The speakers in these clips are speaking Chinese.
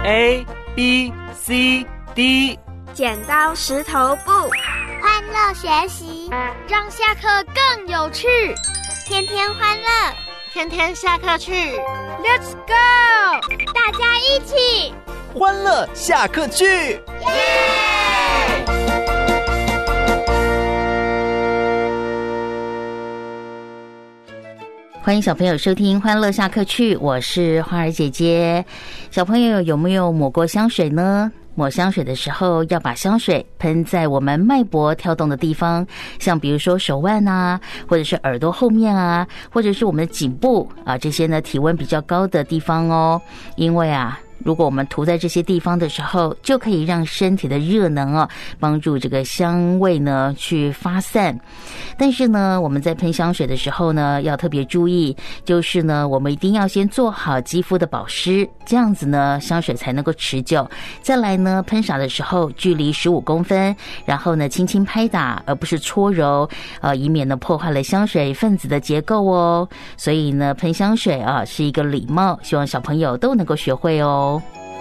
A B C D。 剪刀石头布， 欢乐学习， 让下课更有趣。 天天欢乐， 天天下课去。Let's go！ 大家一起欢乐下课去。 耶！ 欢迎小朋友收听欢乐下课去，我是花儿姐姐。小朋友有没有抹过香水呢？抹香水的时候要把香水喷在我们脉搏跳动的地方，像比如说手腕啊，或者是耳朵后面啊，或者是我们的颈部啊，这些呢体温比较高的地方哦。因为啊，如果我们涂在这些地方的时候，就可以让身体的热能帮助这个香味呢去发散。但是呢，我们在喷香水的时候呢，要特别注意，就是呢，我们一定要先做好肌肤的保湿，这样子呢，香水才能够持久。再来呢，喷洒的时候距离15公分，然后呢，轻轻拍打，而不是搓揉，以免呢破坏了香水分子的结构哦。所以呢，喷香水是一个礼貌，希望小朋友都能够学会哦。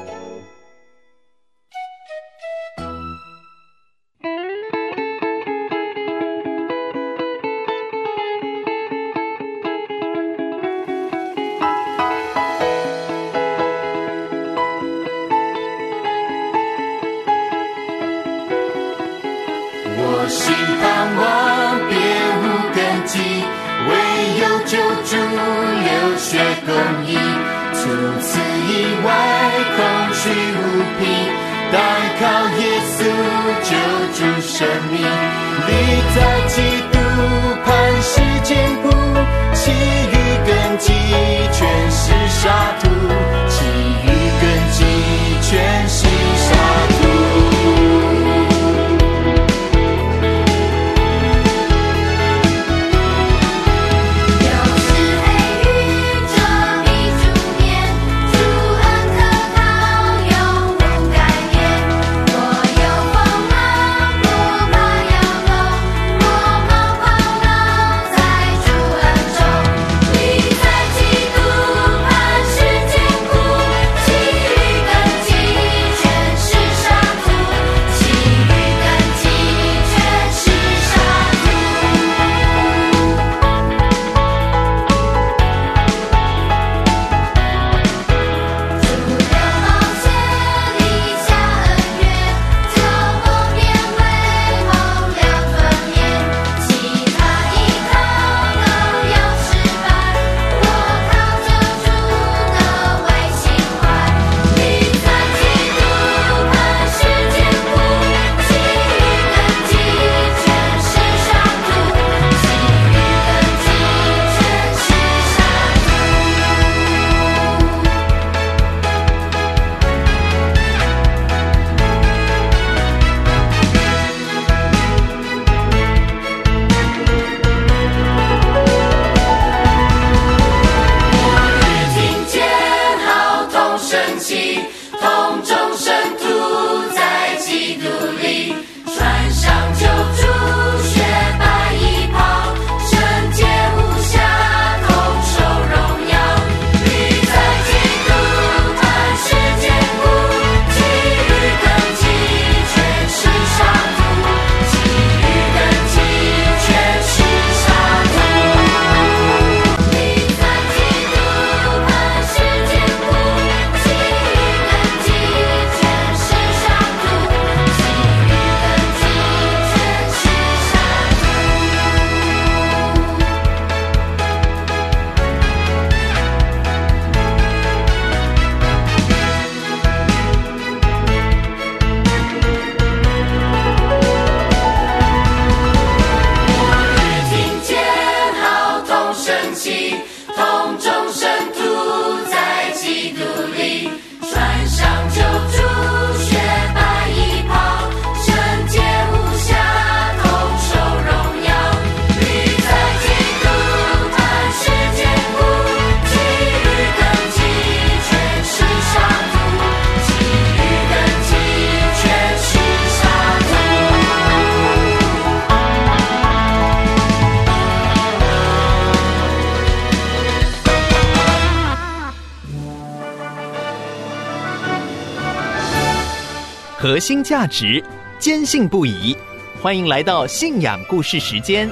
我心盼望别无根基，唯有救主流血公义，除此以外空虚无凭，单靠耶稣救主生命，立在基督磐石坚固，其余根基全是沙土，其余根基全是沙土。 核心价值，坚信不疑。欢迎来到信仰故事时间。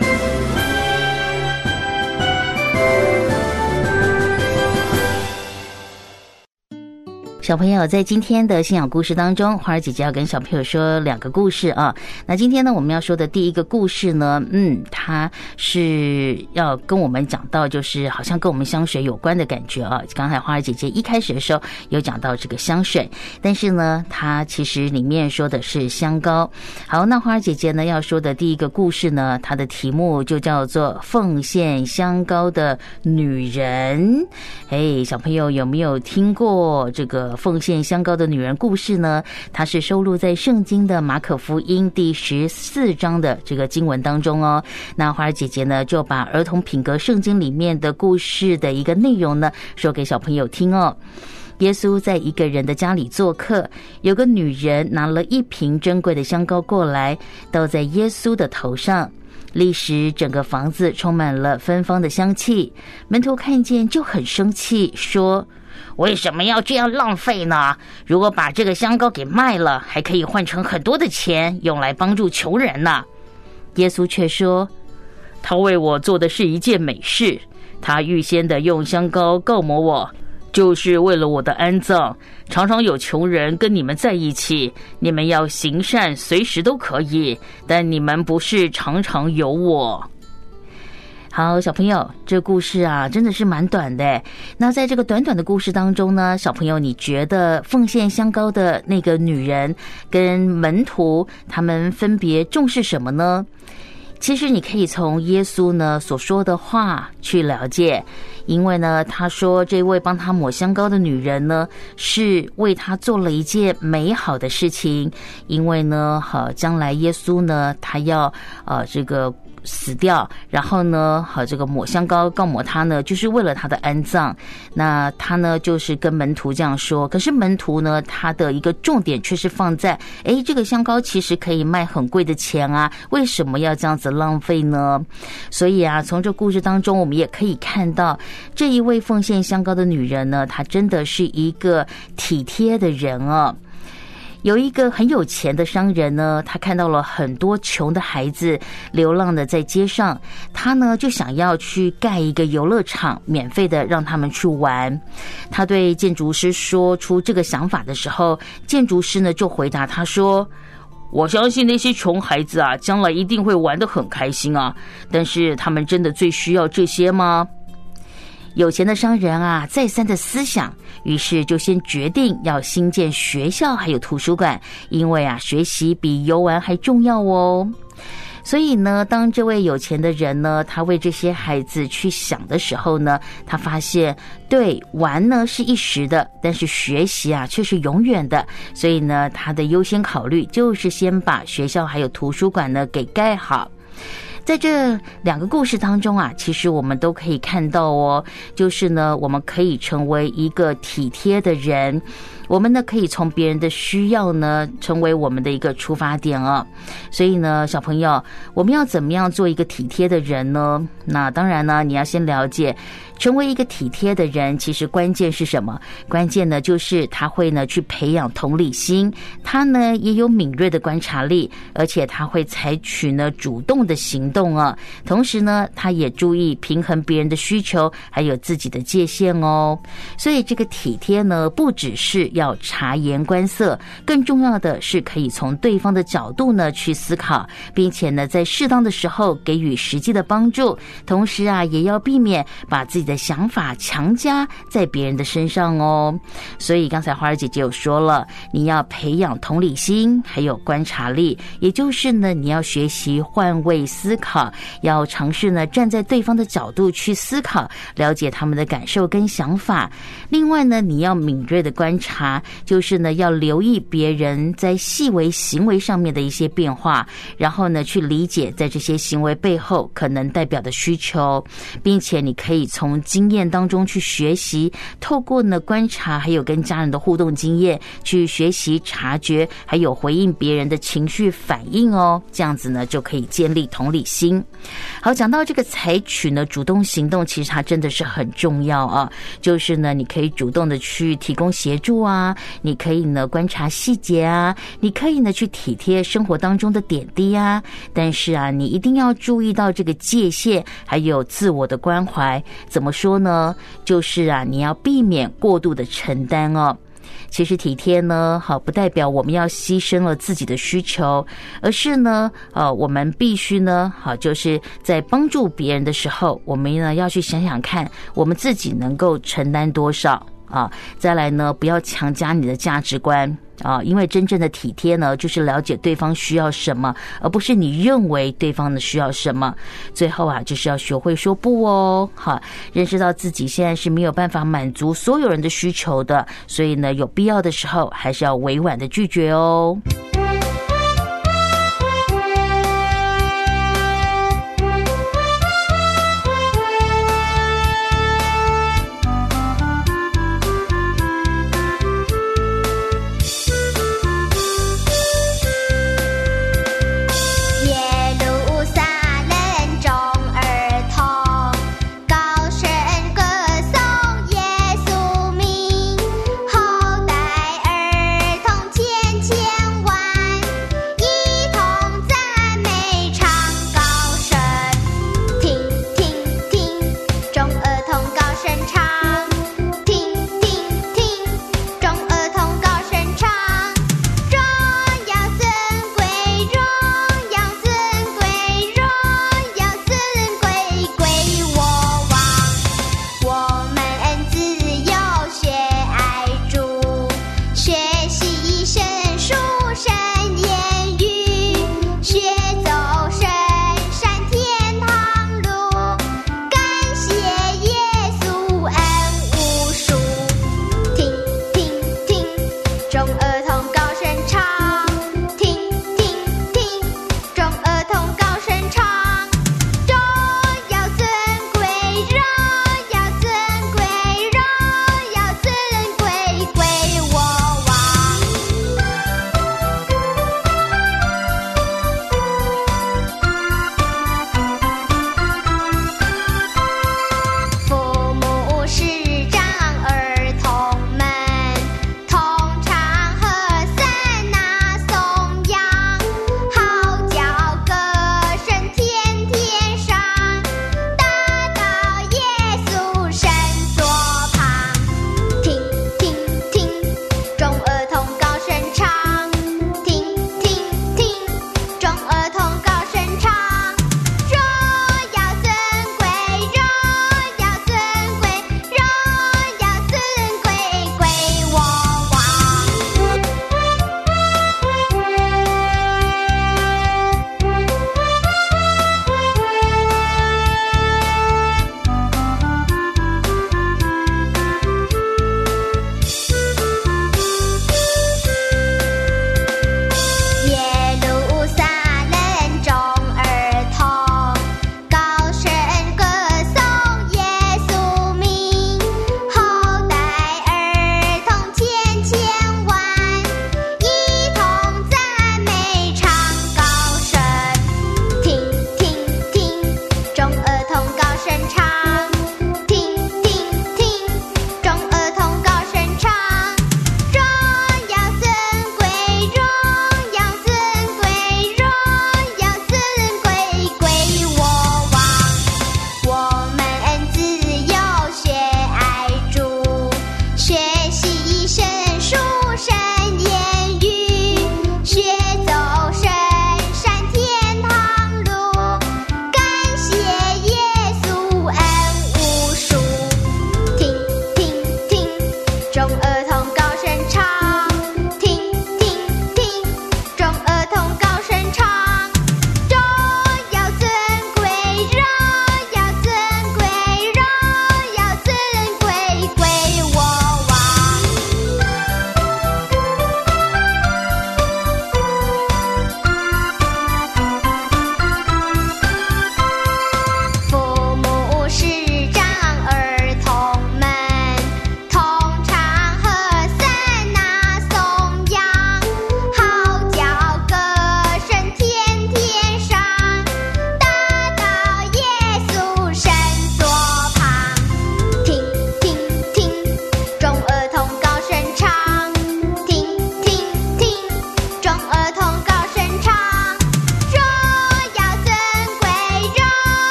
小朋友，在今天的信仰故事当中，花儿姐姐要跟小朋友说2个故事啊。那今天呢，我们要说的第一个故事呢，它是要跟我们讲到，就是好像跟我们香水有关的感觉啊。刚才花儿姐姐一开始的时候有讲到这个香水，但是呢，它其实里面说的是香膏。好，那花儿姐姐呢要说的第一个故事呢，它的题目就叫做奉献香膏的女人。小朋友有没有听过这个奉献香膏的女人故事呢？它是收录在圣经的马可福音第14章的这个经文当中哦。那花儿姐姐呢就把儿童品格圣经里面的故事的一个内容呢说给小朋友听哦。耶稣在一个人的家里做客，有个女人拿了1瓶珍贵的香膏过来，倒在耶稣的头上，立时整个房子充满了芬芳的香气。门徒看见就很生气，说：为什么要这样浪费呢？如果把这个香膏给卖了，还可以换成很多的钱，用来帮助穷人呢。耶稣却说：他为我做的是一件美事，他预先的用香膏膏抹我，就是为了我的安葬。常常有穷人跟你们在一起，你们要行善随时都可以，但你们不是常常有我。好，小朋友，这故事啊真的是蛮短的。那在这个短短的故事当中呢，小朋友你觉得奉献香膏的那个女人跟门徒他们分别重视什么呢？其实你可以从耶稣呢所说的话去了解，因为呢他说这位帮他抹香膏的女人呢是为他做了一件美好的事情，因为呢将来耶稣呢他要这个死掉，然后呢这个抹香膏膏抹他呢就是为了他的安葬。那他呢就是跟门徒这样说，可是门徒呢他的一个重点却是放在这个香膏其实可以卖很贵的钱啊，为什么要这样子浪费呢？所以啊，从这故事当中我们也可以看到，这一位奉献香膏的女人呢，她真的是一个体贴的人啊。有一个很有钱的商人呢，他看到了很多穷的孩子流浪的在街上，他呢就想要去盖一个游乐场，免费的让他们去玩。他对建筑师说出这个想法的时候，建筑师呢就回答他说：我相信那些穷孩子啊，将来一定会玩得很开心啊，但是他们真的最需要这些吗？有钱的商人啊，再三的思想，于是就先决定要兴建学校还有图书馆，因为啊，学习比游玩还重要哦。所以呢，当这位有钱的人呢，他为这些孩子去想的时候呢，他发现，对，玩呢是一时的，但是学习啊却是永远的。所以呢，他的优先考虑就是先把学校还有图书馆呢给盖好。在这2个故事当中啊，其实我们都可以看到哦，就是呢，我们可以成为一个体贴的人，我们呢可以从别人的需要呢成为我们的一个出发点啊。所以呢，小朋友，我们要怎么样做一个体贴的人呢？那当然呢，你要先了解，成为一个体贴的人，其实关键是什么？关键呢就是他会呢去培养同理心，他呢也有敏锐的观察力，而且他会采取呢主动的行动啊。同时呢，他也注意平衡别人的需求，还有自己的界限哦。所以这个体贴呢，不只是要察言观色，更重要的是可以从对方的角度呢去思考，并且呢在适当的时候给予实际的帮助。同时啊，也要避免把自己的想法强加在别人的身上哦。所以刚才花儿姐姐有说了，你要培养同理心还有观察力，也就是呢你要学习换位思考，要尝试呢站在对方的角度去思考，了解他们的感受跟想法。另外呢，你要敏锐的观察，就是呢要留意别人在细微行为上面的一些变化，然后呢去理解在这些行为背后可能代表的需求，并且你可以从从经验当中去学习，透过呢观察还有跟家人的互动经验去学习察觉还有回应别人的情绪反应哦，这样子呢就可以建立同理心。好，讲到这个采取呢主动行动，其实它真的是很重要啊，就是呢你可以主动的去提供协助啊，你可以呢观察细节啊，你可以呢去体贴生活当中的点滴啊，但是啊你一定要注意到这个界限还有自我的关怀。怎么说呢，就是啊你要避免过度的承担哦。其实体贴呢，好，不代表我们要牺牲了自己的需求，而是呢，我们必须呢，好，就是在帮助别人的时候，我们呢要去想想看，我们自己能够承担多少啊。再来呢，不要强加你的价值观啊，因为真正的体贴呢，就是了解对方需要什么，而不是你认为对方的需要什么。最后啊，就是要学会说不哦，好，认识到自己现在是没有办法满足所有人的需求的，所以呢，有必要的时候还是要委婉的拒绝哦。 后代儿童千千万。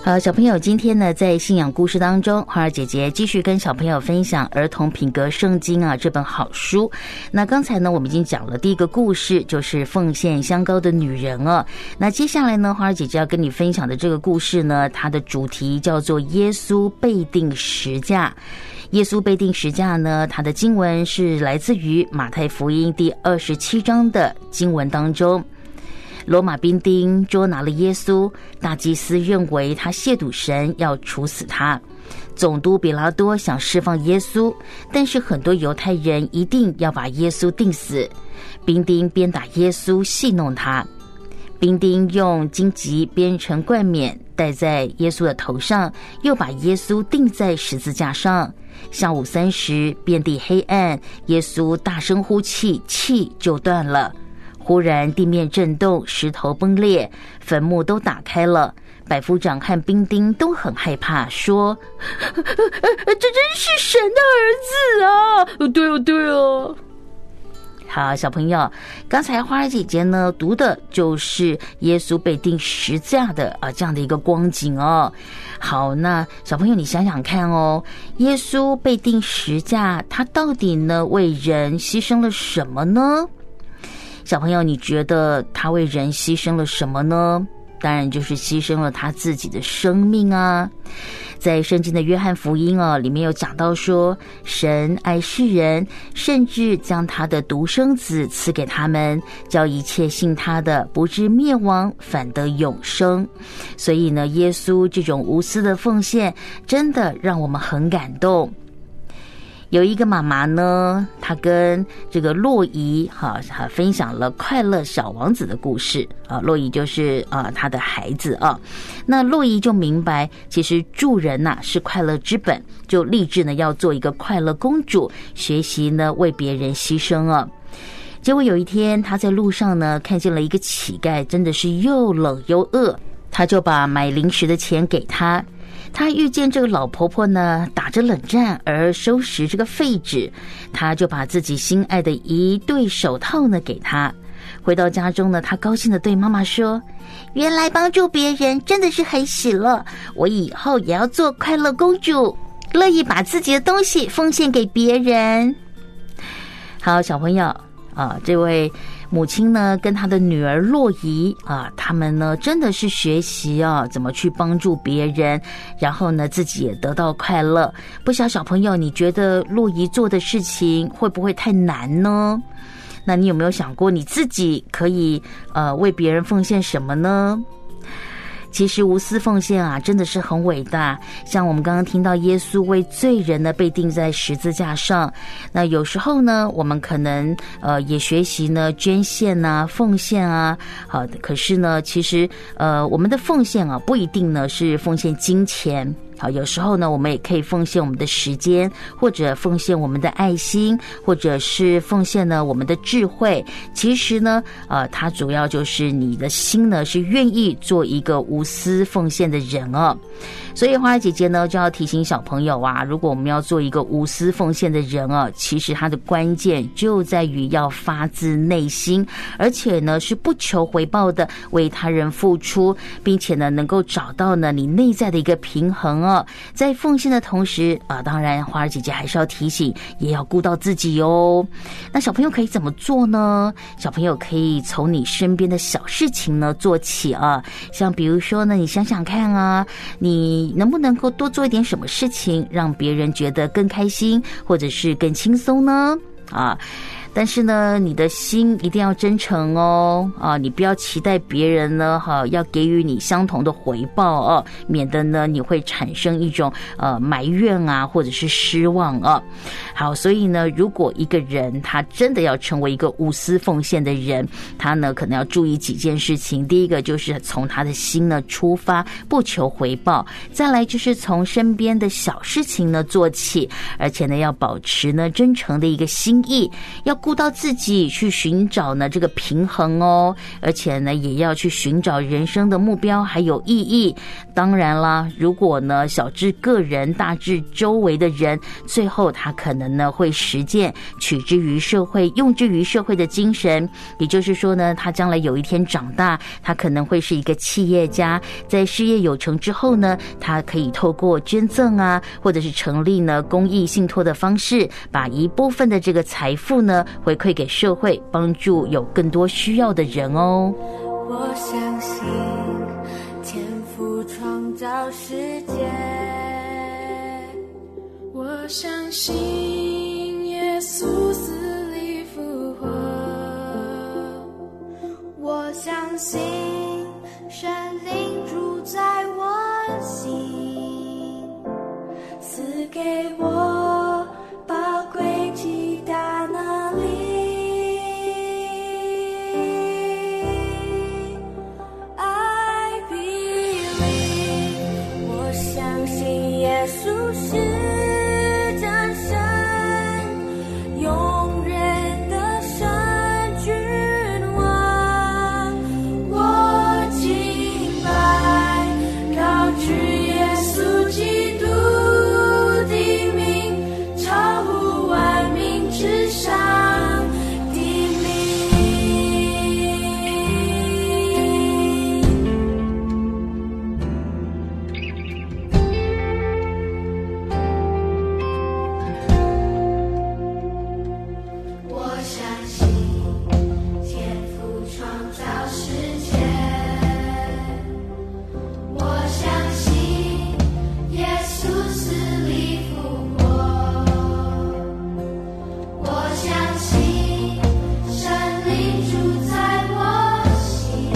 好，小朋友，今天呢，在信仰故事当中，花儿姐姐继续跟小朋友分享儿童品格圣经啊这本好书。那刚才呢，我们已经讲了第一个故事，就是奉献香膏的女人哦。那接下来呢，花儿姐姐要跟你分享的这个故事呢，它的主题叫做耶稣被钉十架。耶稣被钉十架呢，它的经文是来自于马太福音第27章的经文当中。罗马兵丁捉拿了耶稣，大祭司认为他亵渎神，要处死他。总督比拉多想释放耶稣，但是很多犹太人一定要把耶稣钉死。兵丁鞭打耶稣，戏弄他。兵丁用荆棘编成冠冕戴在耶稣的头上，又把耶稣钉在十字架上。下午3时，遍地黑暗，耶稣大声呼气，气就断了。忽然地面震动，石头崩裂，坟墓都打开了。百夫长和兵丁都很害怕，说：这真是神的儿子啊！对哦。好，小朋友，刚才花儿姐姐呢读的就是耶稣被钉十架的这样的一个光景哦。好，那小朋友你想想看哦，耶稣被钉十架，他到底呢为人牺牲了什么呢？小朋友，你觉得他为人牺牲了什么呢？当然就是牺牲了他自己的生命啊。在圣经的约翰福音里面有讲到说，神爱世人，甚至将他的独生子赐给他们，叫一切信他的不至灭亡，反得永生。所以呢，耶稣这种无私的奉献真的让我们很感动。有一个妈妈呢，她跟这个洛伊分享了快乐小王子的故事啊。洛伊就是她的孩子啊。那洛伊就明白，其实助人是快乐之本，就立志呢要做一个快乐公主，学习呢为别人牺牲啊。结果有一天，她在路上呢看见了一个乞丐，真的是又冷又饿，她就把买零食的钱给他。他遇见这个老婆婆呢打着冷战而收拾这个废纸，他就把自己心爱的一对手套呢给他。回到家中呢，他高兴地对妈妈说，原来帮助别人真的是很喜乐，我以后也要做快乐公主，乐意把自己的东西奉献给别人。好，小朋友这位母亲呢跟她的女儿洛伊他们呢真的是学习怎么去帮助别人，然后呢自己也得到快乐。不晓得小朋友，你觉得洛伊做的事情会不会太难呢？那你有没有想过你自己可以为别人奉献什么呢？其实无私奉献真的是很伟大。像我们刚刚听到耶稣为罪人呢被钉在十字架上，那有时候呢我们可能也学习呢捐献奉献好，可是呢其实我们的奉献不一定呢是奉献金钱。好，有时候呢我们也可以奉献我们的时间，或者奉献我们的爱心，或者是奉献呢我们的智慧。其实呢它主要就是你的心呢是愿意做一个无私奉献的人哦。所以花儿姐姐呢就要提醒小朋友如果我们要做一个无私奉献的人其实它的关键就在于要发自内心，而且呢是不求回报的为他人付出，并且呢能够找到呢你内在的一个平衡在奉献的同时当然花儿姐姐还是要提醒，也要顾到自己哦。那小朋友可以怎么做呢？小朋友可以从你身边的小事情呢做起像比如说呢，你想想看你能不能够多做一点什么事情，让别人觉得更开心，或者是更轻松呢？但是呢你的心一定要真诚你不要期待别人呢要给予你相同的回报免得呢你会产生一种埋怨或者是失望好，所以呢如果一个人他真的要成为一个无私奉献的人，他呢可能要注意几件事情。第一个就是从他的心呢出发，不求回报。再来就是从身边的小事情呢做起，而且呢要保持呢真诚的一个心意，要顾到自己，去寻找呢这个平衡哦，而且呢也要去寻找人生的目标还有意义。当然啦，如果呢小至个人，大至周围的人，最后他可能呢会实践取之于社会，用之于社会的精神。也就是说呢，他将来有一天长大，他可能会是一个企业家，在事业有成之后呢，他可以透过捐赠啊，或者是成立呢公益信托的方式，把一部分的这个财富呢回馈给社会，帮助有更多需要的人哦。 我相信天父创造世界，我相信耶稣死里复活，我相信神灵住在我心，赐给我宝贵极大能力。I believe， 我相信耶稣是真神，永远的神君王。我敬拜高举耶稣基督的名，超乎万民之上的名。我相信天父创造世界，我相信耶稣死里复活，我相信神灵住在我心，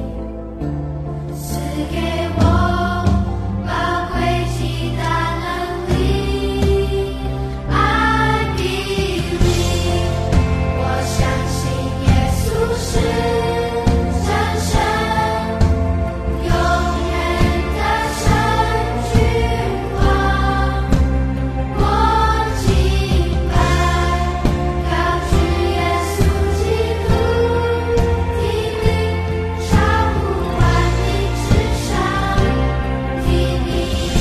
赐给我宝贵极大能力。I believe， 我相信耶稣是真神，永远的神君王。我敬拜高举耶稣基督的名，超乎万民之上的名。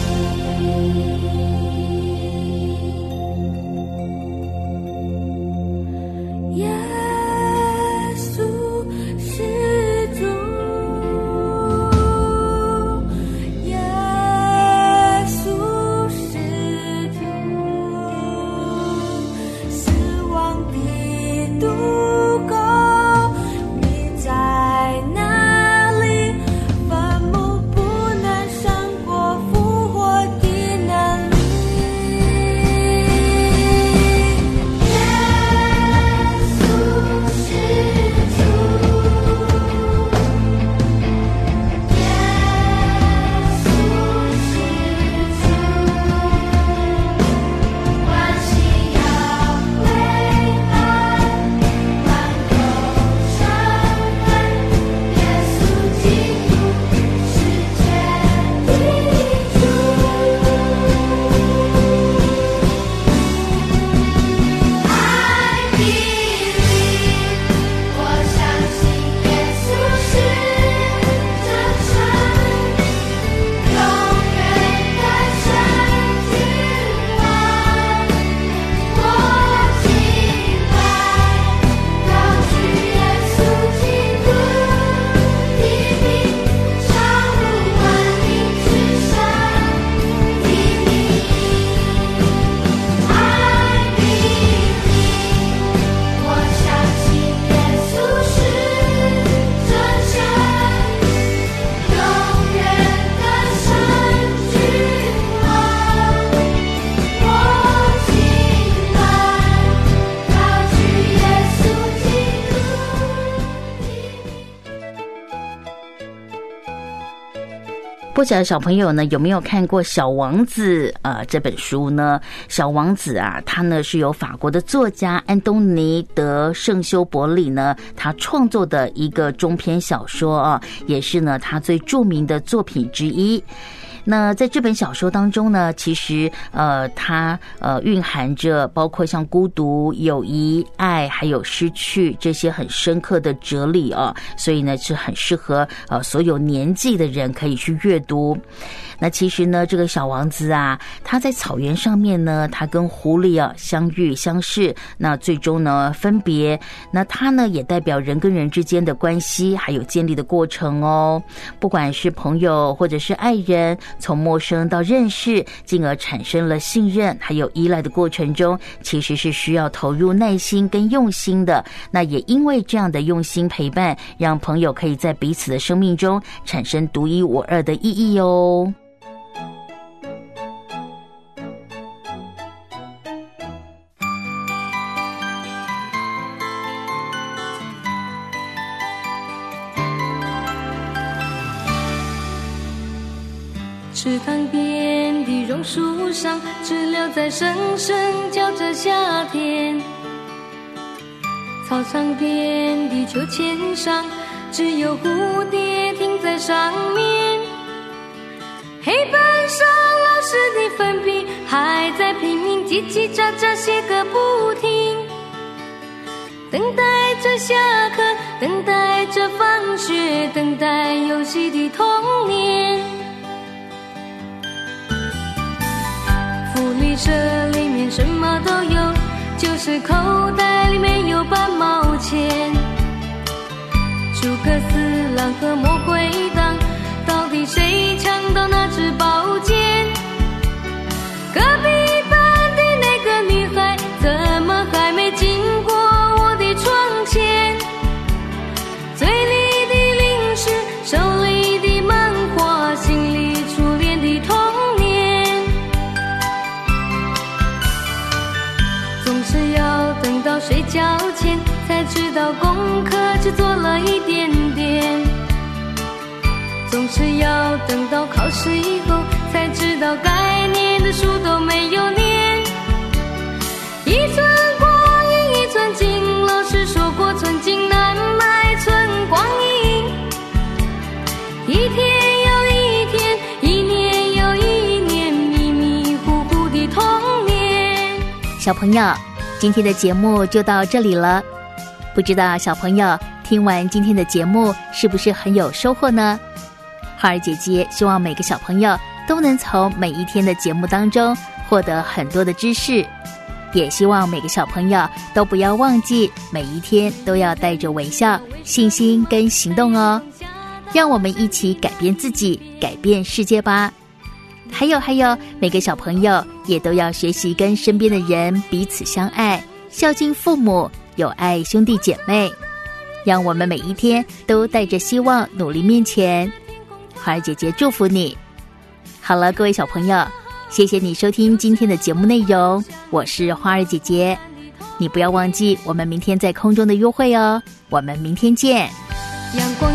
耶稣是主，耶稣是主，死亡的渡口，你在哪里？坟墓不能胜过复活的能力。耶稣是主， 不晓得小朋友呢有没有看过《小王子》这本书呢？小王子啊，他呢是由法国的作家安东尼德圣修伯里呢他创作的一个中篇小说啊，也是呢他最著名的作品之一。 那在这本小说当中呢，其实它蕴含着包括像孤独、友谊、爱还有失去这些很深刻的哲理啊，所以呢是很适合所有年纪的人可以去阅读。那其实呢，这个小王子啊，他在草原上面呢，他跟狐狸啊相遇相识，那最终呢分别。那他呢也代表人跟人之间的关系还有建立的过程哦。不管是朋友或者是爱人，从陌生到认识，进而产生了信任还有依赖的过程中，其实是需要投入耐心跟用心的。那也因为这样的用心陪伴，让朋友可以在彼此的生命中产生独一无二的意义哦。 池塘边的榕树上，知了在声声叫着夏天。操场边的秋千上，只有蝴蝶停在上面。黑板上老师的粉笔还在拼命叽叽喳喳写个不停。等待着下课，等待着放学，等待游戏的童年。福利社里面什么都有，就是口袋里面有半毛钱。诸葛四郎和魔鬼党，到底谁抢到那支宝剑？隔壁班的那个女孩，怎么还没经过我的窗前？嘴里的零食，手里的漫画，心里初恋的童年。总是要等到睡觉前，才知道功课只做了一点点。总是要等到考试以后，才知道该念的书都没有念。一寸光阴一寸金，老师说过寸金难买寸光阴。一天又一天，一年又一年，迷迷糊糊的童年。 小朋友，今天的节目就到这里了。不知道小朋友听完今天的节目是不是很有收获呢？花儿姐姐希望每个小朋友都能从每一天的节目当中获得很多的知识，也希望每个小朋友都不要忘记每一天都要带着微笑、信心跟行动哦。让我们一起改变自己，改变世界吧。还有，每个小朋友也都要学习跟身边的人彼此相爱，孝敬父母，友爱兄弟姐妹。让我们每一天都带着希望努力面前。花儿姐姐祝福你。好了，各位小朋友，谢谢你收听今天的节目内容，我是花儿姐姐。你不要忘记我们明天在空中的约会哦，我们明天见。 阳光